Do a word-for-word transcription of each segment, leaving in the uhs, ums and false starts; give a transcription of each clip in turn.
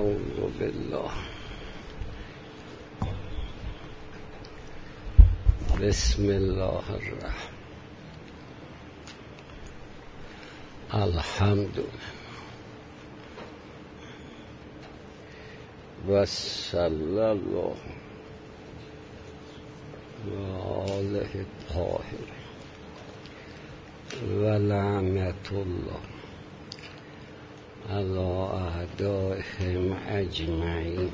اعوذ بالله. بسم الله الرحمن الحمد و صلی الله و آله الطاهر و لعنت الله علی اعدائهم اجمعین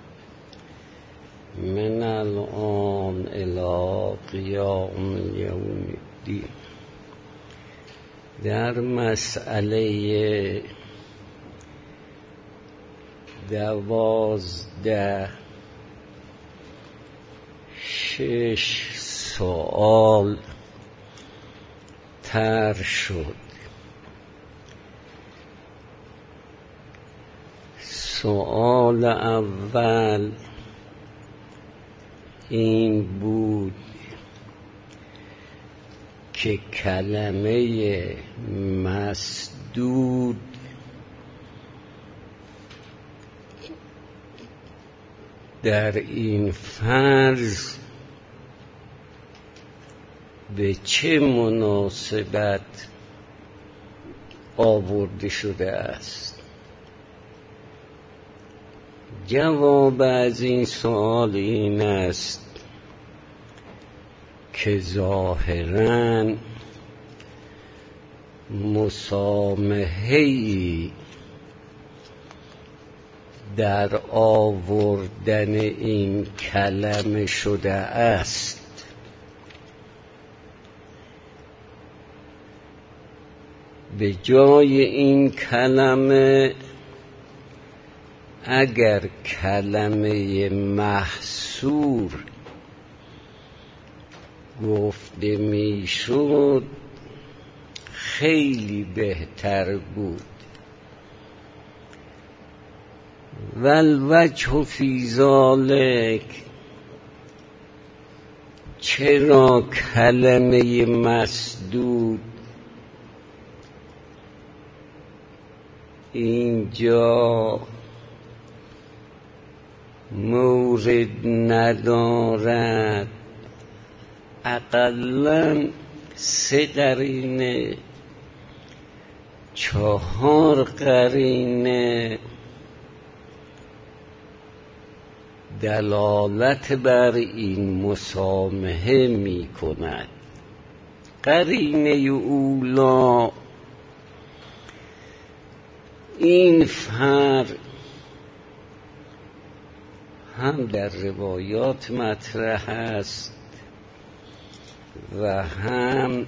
من الان الی قیام یوم الدین. در مسئله دوازده شش سوال طرح شد. سوال اول این بود که کلمه مسدود در این فرض به چه مناسبت آورده شده است؟ جواب از این سوال این است که ظاهراً مسامحه‌ای در آوردن این کلمه شده است. به جای این کلمه اگر کلمه محصور گفته میشد خیلی بهتر بود. والوجه فی ذلک، چرا کلمه مسدود اینجا مورد ندارد؟ اقلاً سه قرینه چهار قرینه دلالت بر این مسامحه می کند. قرینه اولا، این فرق هم در روایات مطرح است و هم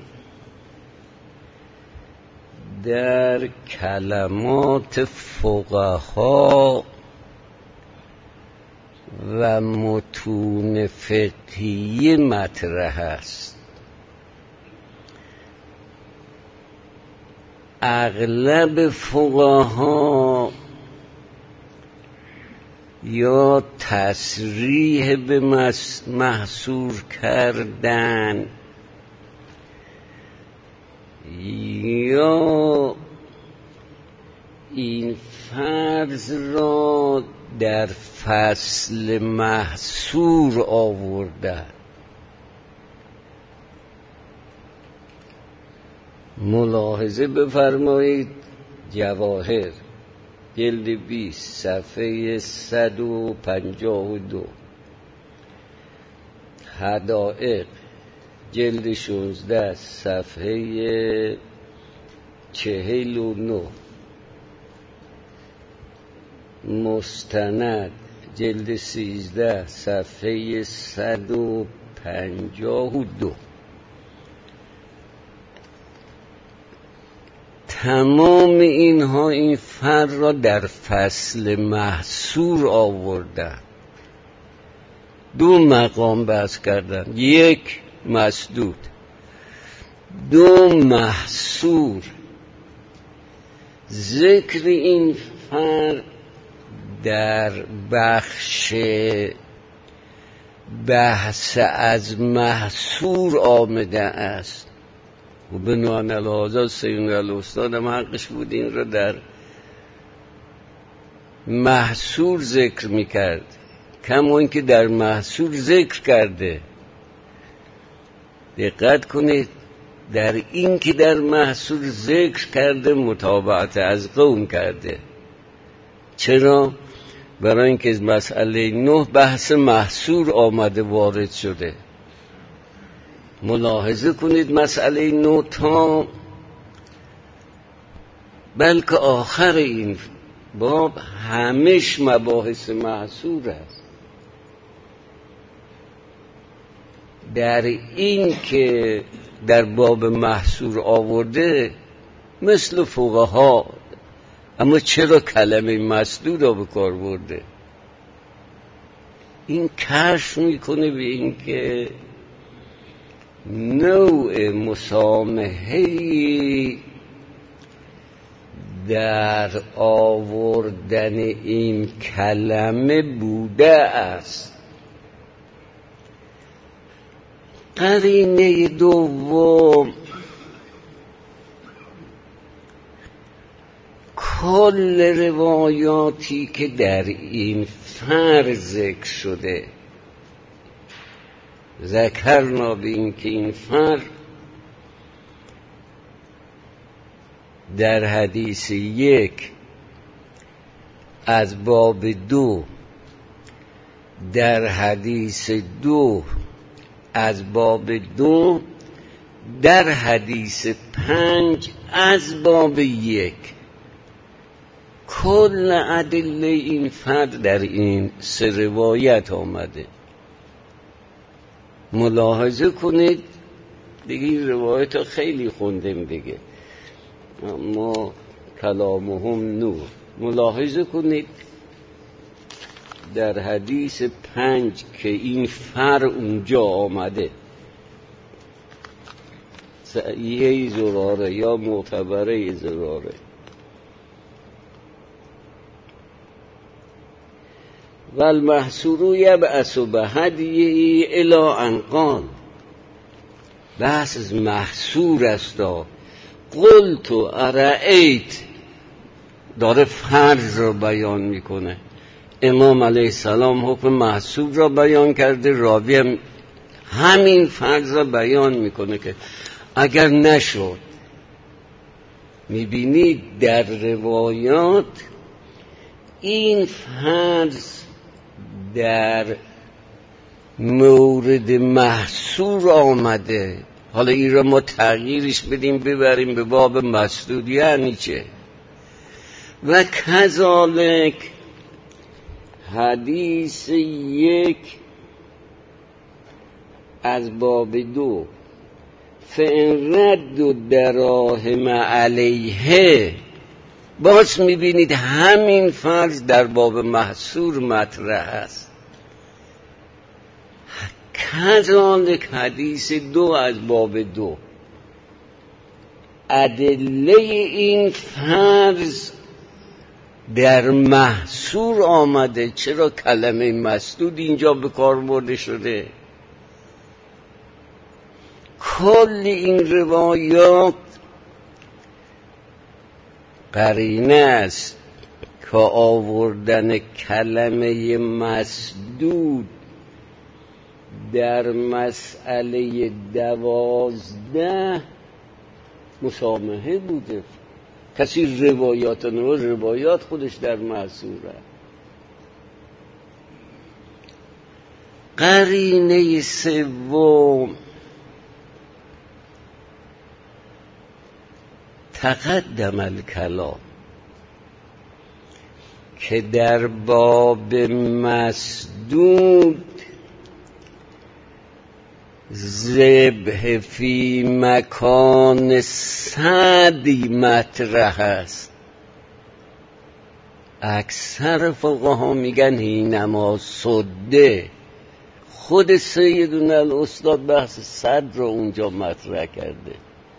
در کلمات فقها و متون فقهی مطرح است. اغلب فقها یا تصریح به محصور کردن یا این فرض را در فصل محصور آورده. ملاحظه بفرمایید جواهر جلد بیست صفحه صد و پنجاه و دو، حدائق جلد شانزده صفحه چهل و نه، مستند جلد سیزده صفحه صد و پنجاه و دو. تمام اینها این فرق را در فصل محصور آوردن. دو مقام بحث کردن، یک مسدود، دو محصور. ذکر این فرق در بخش بحث از محصور آمده است و بنوان الهازا سیون الاستاد هم حقش بود این را در محصور ذکر میکرد، کما اینکه در محصور ذکر کرده. دقت کنید، در این که در محصور ذکر کرده متابعت از قوم کرده. چرا؟ برای اینکه مسئله نه بحث محصور آمده وارد شده. ملاحظه کنید مسئله نه تا بلکه آخر این باب همش مباحث محصور است. در این که در باب محصور آورده مثل فقها، اما چرا کلمه مسدود را به کار برده؟ این کشف میکنه به این که نوع مسامحه‌ای در آوردن این کلمه بوده است. قرینه دوم، کل روایاتی که در این فرض ذکر شده، ذکرنا به این که این فرض در حدیث یک از باب دو، در حدیث دو از باب دو، در حدیث پنج از باب یک. کل ادله این فرد در این سه روایت آمده. ملاحظه کنید دیگه این روایت ها خیلی خوندیم دیگه، اما کلامهم نور. ملاحظه کنید در حدیث پنج که این فر اونجا آمده، صحیحه زراره یا معتبره زراره، والمحصور یبعث بهدیه الی ان قال. بحث از محصور است. قلت ارأیت داره فرض را بیان میکنه. امام علیه السلام حکم محصور را بیان کرده، راوی هم همین فرض را بیان میکنه که اگر نشد. میبینید در روایات این فرض در مورد محصور آمده. حالا این را ما تغییرش بدیم ببریم به باب مسدود، یعنی چه؟ و کذالک حدیث یک از باب دو، فإن رد دراهم علیه. باز میبینید همین فرض در باب محصور مطرح است. کذالک حدیث دو از باب دو، ادله این فرض در محصور آمده. چرا کلمه مسدود اینجا به کار برده شده؟ کل این روایات قرینه است که آوردن کلمه مسدود در مسئله دوازده مسامحه بوده. کسی روایات نو روایات خودش در محصوره. قرینه سوم، تقدم الکلام که در باب مسدود ذبح فی مکان صدی مطرح است. اکثر فقها میگن اینما صده. خود سیدنا الاستاد بحث صد رو اونجا مطرح کرده.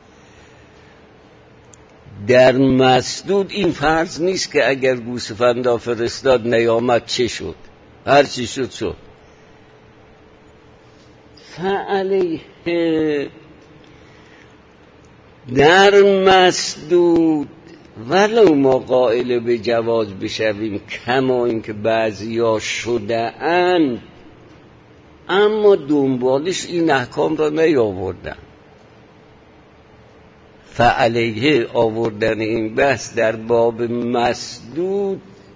در مسدود این فرض نیست که اگر گوسفندا فرستاد نیامد چه شد، هر چی شد شد. فعلیه در مسدود ولو ما قائل به جواز بشویم کما اینکه بعضیا شده اند، اما دنبالش این احکام را نیاوردن. فعلیه آوردن این بحث در باب مسدود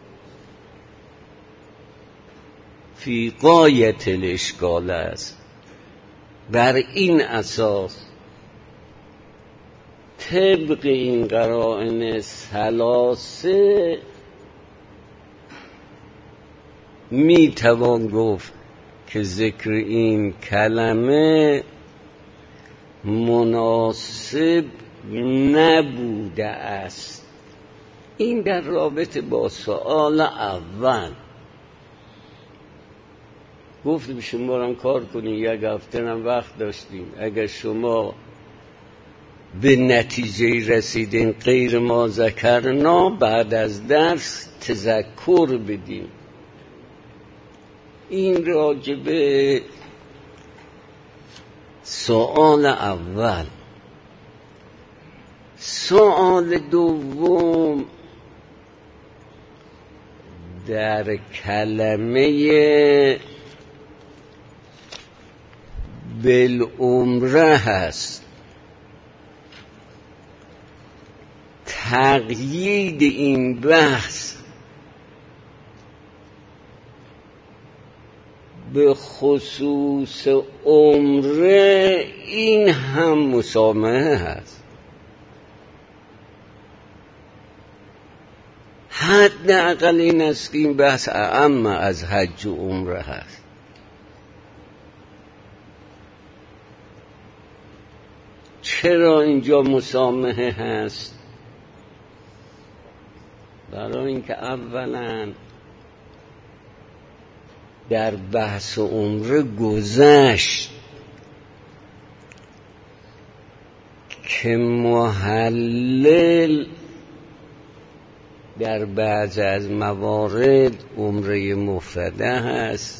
فی غایت الاشکال است. بر این اساس طبق این قرائن ثلاثه می توان گفت که ذکر این کلمه مناسب نبوده است. این در رابطه با سوال اول. گفتیم شما را کار کنید، یک هفته هم وقت داشتیم، اگر شما به نتیجه رسیدین غیر ما ذکرنا بعد از درس تذکر بدیم. این راجبه سوال اول. سوال دوم در کلمه بالعمره هست. تقیید این بحث به خصوص عمره این هم مسامحه هست. حداقل این است که این بحث اعم از حج و عمره هست. چرا اینجا مسامحه هست؟ برای اینکه اولا در بحث عمره گذشت که محلل در بعض از موارد عمره مفرده هست،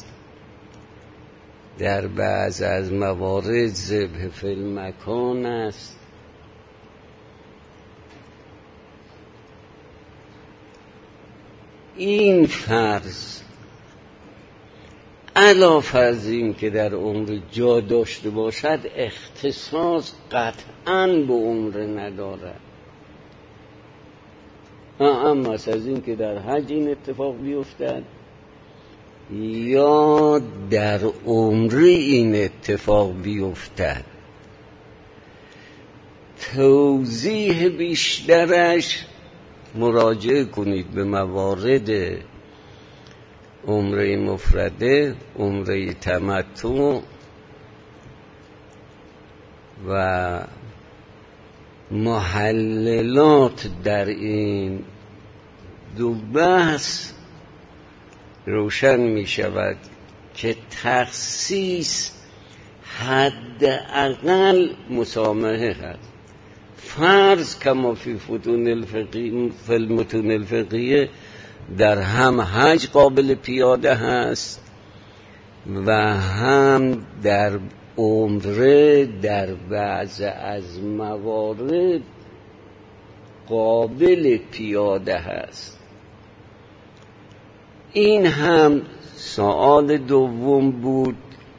در بعض از موارد ذبح فی المکان است. این فرض علاوه از این که در عمر جا داشته باشد اختصاص قطعاً به عمره ندارد. اما از این که در حج این اتفاق بیفتد یا در عمره این اتفاق بیفتد. توضیح بیشترش مراجعه کنید به موارد عمره مفرده، عمره تمتع و محللات در این دو بحث روشن می شود که تخصیص حداقل مسامحه هست. فرض کما فی فتون الفقهی فی المتون الفقهیه در هم حج قابل پیاده هست و هم در عمره در بعض از موارد قابل پیاده هست. این هم سوال دوم بود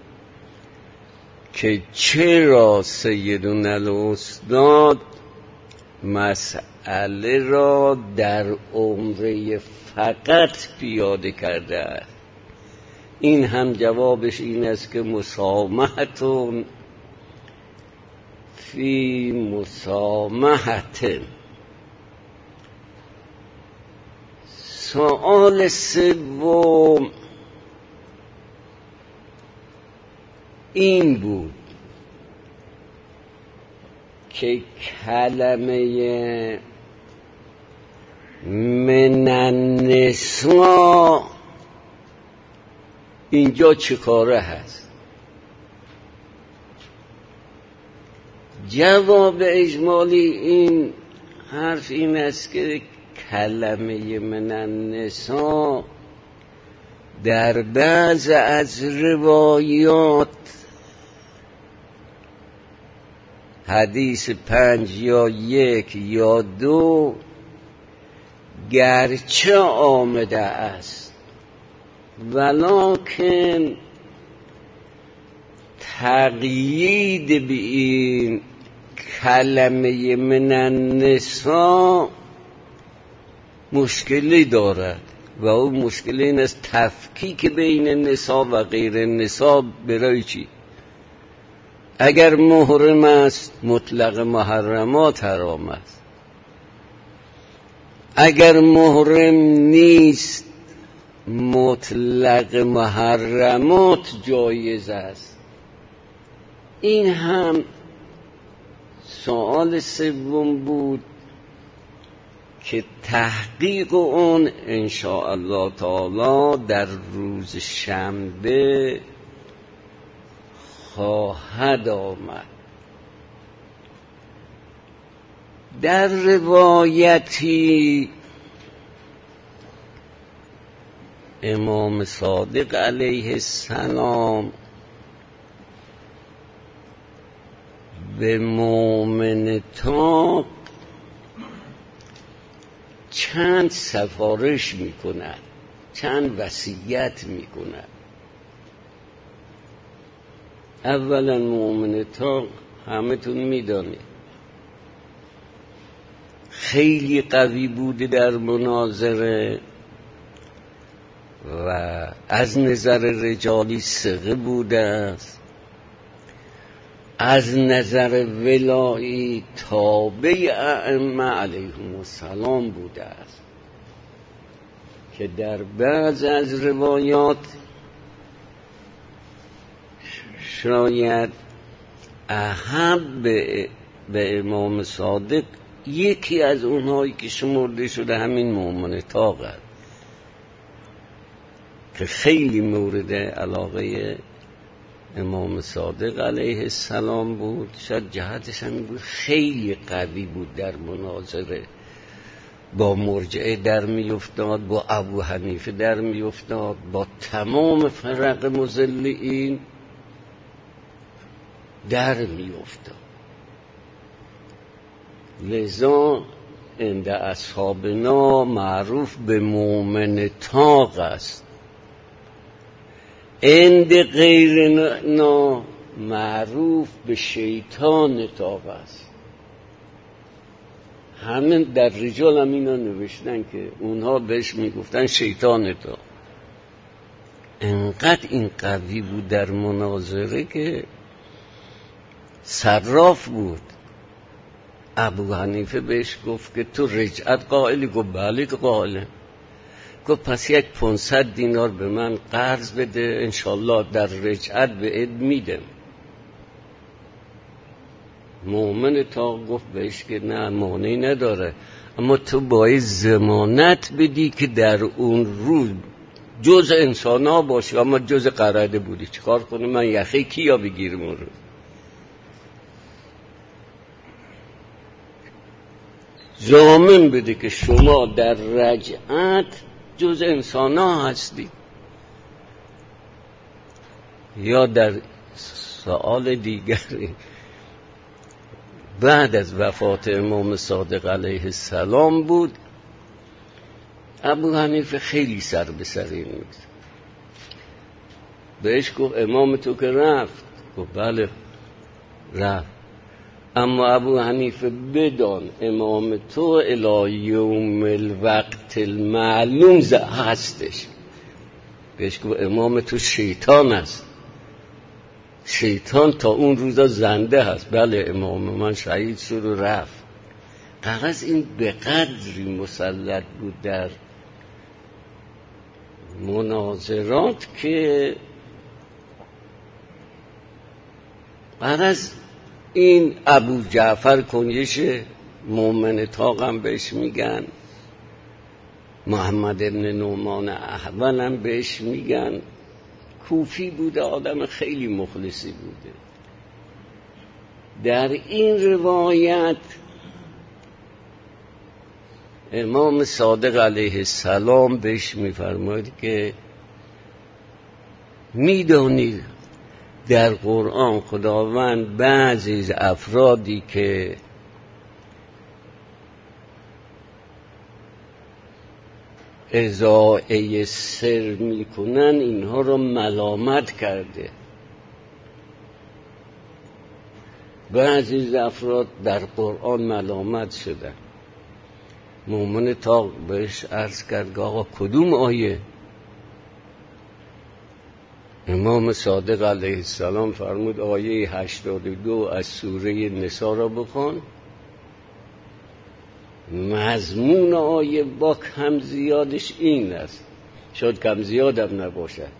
که چرا سیدنا الاستاد مسئله را در عمره فقط پیاده کرده است. این هم جوابش این است که مسامحتون فی مسامحت. سوال سوم این بود که کلمه من النساء اینجا چه کاره هست؟ جواب اجمالی این حرف این است که کلمه من النساء در بعض از روایات حدیث پنج یا یک یا دو گرچه آمده است ولکن تقیید به این کلمه من النساء مشکلی دارد و اون مشکل این است تفکیک بین نساء و غیر نساء برای چی؟ اگر محرم است مطلق محرمات حرام است، اگر محرم نیست مطلق محرمات جایز است. این هم سوال سوم بود که تحقیق اون ان شاء الله تعالی در روز شنبه خواهد آمد. در روایتی امام صادق علیه السلام به مؤمن طاق چند سفارش میکند، چند وصیت میکند. اولا مؤمن طاق همه تون میدانید خیلی قوی بوده در مناظره و از نظر رجالی ثقه بوده است، از نظر ولایی تابع ائمه علیهم السلام بوده است که در بعض از روایات شاید احب به, به امام صادق یکی از اونهایی که شمرده شده همین مؤمن طاق است که خیلی مورد علاقه امام صادق علیه السلام بود. شاید جهتش هم بود خیلی قوی بود در مناظره، با مرجعه در می افتاد، با ابو حنیفه در می افتاد، با تمام فرق مضلین در می افتاد. لذا عند اصحابنا معروف به مؤمن طاق است، عند غیرنا معروف به شیطان طاق است. همین در رجال هم اینا نوشتن که اونها بهش میگفتن شیطان طاق. انقدر این قوی بود در مناظره که صراف بود. ابو حنیفه بهش گفت که تو رجعت قائلی؟ گفت بله که قائله. گفت پس یک پانصد دینار به من قرض بده، انشالله در رجعت به اد میدم. مؤمن طاق گفت بهش که نه مانعی نداره، اما تو باید ضمانت بدی که در اون روز جز انسان ها باشی، اما جز قرده بودی. چیکار کنه من یخی کیا بگیرم اون روز؟ ضامن بده که شما در رجعت جز انسان ها هستی. یا در سوال دیگری بعد از وفات امام صادق علیه السلام بود، ابو حنیفه خیلی سر به سر این بود. بهش گفت امام تو که رفت؟ گفت بله رفت، اما ابو حنیفه بدان امام تو الی یوم الوقت المعلوم هستش. بهش گفت امام تو شیطان است، شیطان تا اون روزا زنده هست. بله امام من شهید شد و رفت. قرص این به قدری مسلط بود در مناظرات که قرص این ابو جعفر کنیش مؤمن طاقم بهش میگن، محمد ابن نعمان احولم بهش میگن. کوفی بوده، آدم خیلی مخلصی بوده. در این روایت امام صادق علیه السلام بهش میفرماید که میدانید در قرآن خداوند بعضی از افرادی که اضاعه سر میکنن اینها رو ملامت کرده. بعضی از افراد در قرآن ملامت شدن. مومن تاق بهش عرض کرد که آقا کدوم آیه؟ امام صادق علیه السلام فرمود آیه هشتاد و دو از سوره نساء را بخوان. مضمون آیه با کم زیادش این است، شاید کم زیادم نباشد.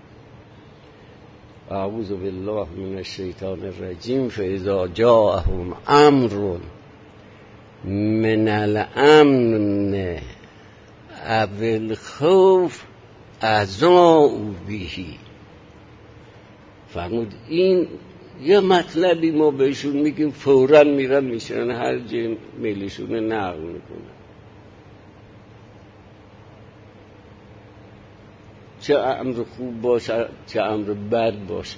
اعوذ بالله من الشیطان الرجیم فاذا جاءهم امر من الامن او الخوف اذاعوا به. فرمود این یه مطلبی ما بهشون میگیم فوراً میرن میشن هر جه میلشون نقل میکنن. چه امر خوب باشه چه امر بد باشه.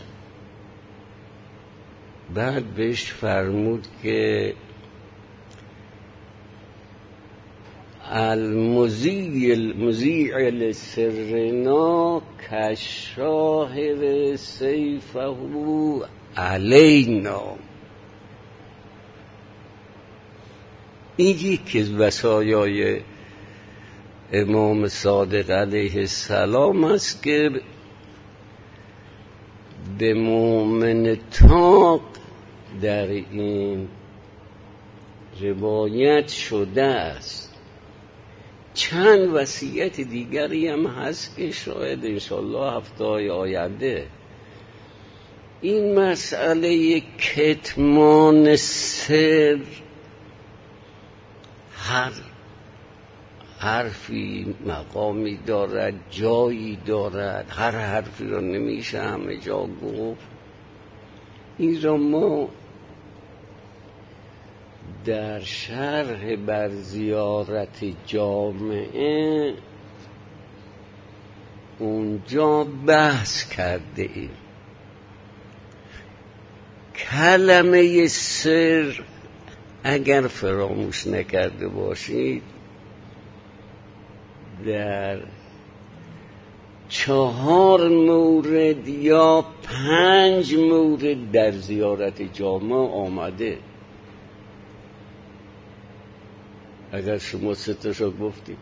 بعد بهش فرمود که المذیع المذیع لسرنا کشاهر سیفه علینا. این یکی از وصایای امام صادق علیه السلام است که به مؤمن تاق در این روایت شده است. چند وصیت دیگری هم هست که شاید انشالله هفته های آینده این مسئله کتمان سر، هر حرفی مقامی دارد، جایی دارد، هر حرفی را نمیشه همه جا گفت. این را ما در شرح بر زیارت جامعه اونجا بحث کرده ایم. کلمه سر اگر فراموش نکرده باشید در چهار مورد یا پنج مورد در زیارت جامعه آمده. اگر شما ستاشو گفتید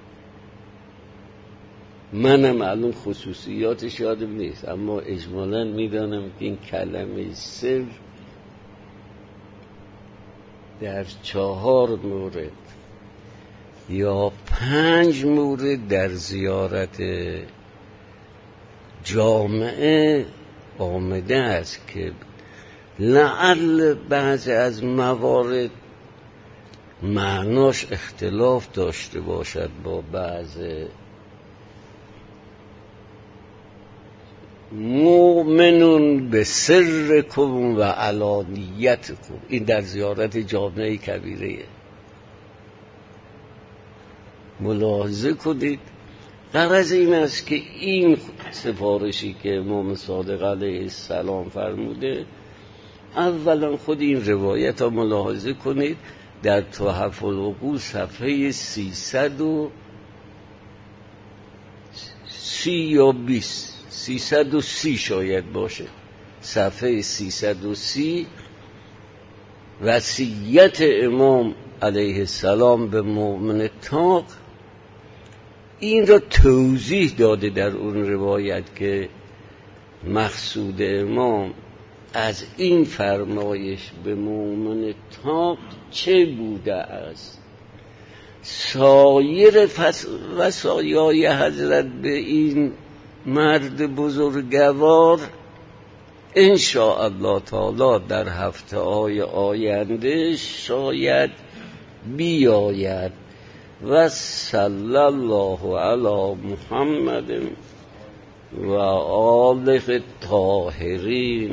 منم الان خصوصیاتش یادم نیست، اما اجمالاً میدانم که این کلمه سر در چهار مورد یا پنج مورد در زیارت جامعه آمده است که لعل بعضی از موارد معناش اختلاف داشته باشد با بعض مؤمنون به سرکم و علانیتکم. این در زیارت جامعه کبیره ملاحظه کنید. غرض این است که این سفارشی که امام صادق علیه السلام فرموده، اولا خود این روایت ها ملاحظه کنید در تحف العقول صفحه سیصد و سی یا بیست سیصد و سی شاید باشه، صفحه سیصد و سی وصیت امام علیه السلام به مؤمن تاق این را توضیح داده در اون روایت که مقصود امام از این فرمایش به مؤمن تاق چه بوده است. سایر وصایای حضرت به این مرد بزرگوار ان شاء الله تعالی در هفته های آینده شاید بیاید. و صلی الله علی محمد و آله الطاهرین.